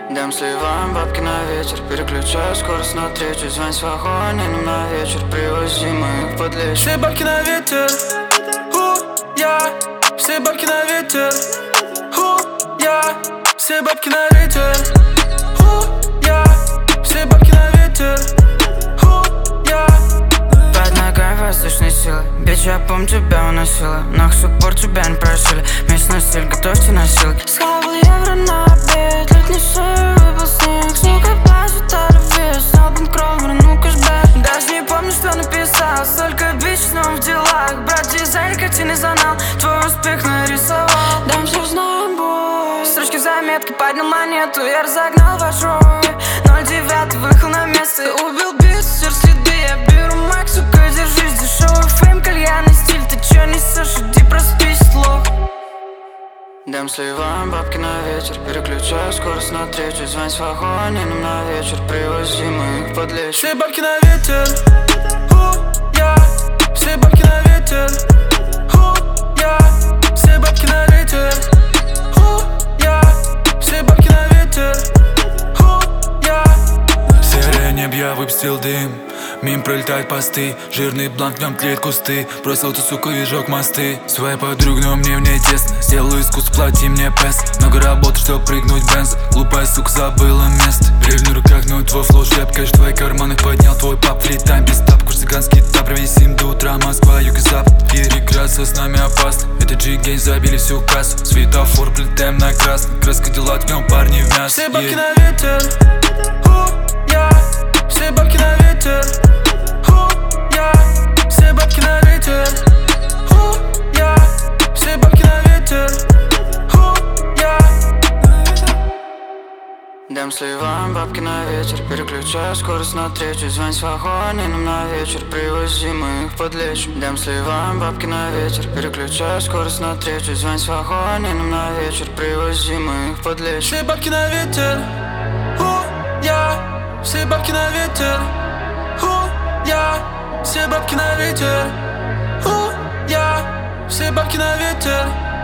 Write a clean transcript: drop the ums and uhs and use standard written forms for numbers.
Дам сливаем бабки на ветер, переключаю скорость на третью. Звонь с вагонином на вечер, привози мы их подлечь. Все бабки на ветер, я. Все бабки на ветер, я. Все бабки на ветер, я. Все бабки на ветер, я. Под ногами воздушной силы, бич, я помню, тебя уносила. На суппорт тебя не просили, местный стиль, готовьте носилки. Схавал евро на обед, летний шею выпал снег. Сука, плачет от любви, снял банкролл, верну кэшбэк. Даже не помню, что написал, столько бич, но в делах. Брат, дизайн, картины занал, твой успех нарисовал. Дам все знаем, бой. Строчки в заметке, поднял монету, я разогнал ваш рой. 09 выехал на место, убил бит, стер следы, я беру мак, сука, держись. Дешевый фейм, кальянный стиль, ты чё несешь, иди проспись, лох. Дам сливаем бабки на ветер, переключаю скорость на третью. Звонь с вагонином на вечер, привози мы их подлечь. Все бабки на ветер, я. Все бабки на ветер, я. Все бабки на ветер, я. Все бабки на ветер, я. Серое небо, я выпустил дым. Мимо пролетают посты, жирный бланк, в нем тлеют кусты. Бросил ту суку и жёг мосты. Своя подруга, но мне в ней тесно. Сделаю искусство, плати мне пес. Много работы, чтоб прыгнуть в бенз. Глупая сука забыла место. Бревни в руках, ну твой флоу шляп. Кэш в твоих карманах поднял твой пап. Фритайм без тап, курс цыганский тап. Провези до утра, Москва, юг и запад. Переиграться с нами опасно. Это G-Gang, забили всю кассу. Светофор, прилетаем на красный. Краска дела, ткнем парни в мясо. Все бабки на ветер, я. Все бабки на ветер, я. Все бабки на ветер, я. Все бабки на ветер, я. Дам сливаем бабки на ветер, переключаю скорость на третью. Звонь с вагонином на вечер, привози мы их подлечь. Дам сливаем бабки на ветер, переключаю скорость на третью. Звонь с вагонином на вечер, привози мы их подлечь. Все бабки на ветер, я. Все бабки на ветер, я. Все бабки на ветер, я. Все бабки на ветер.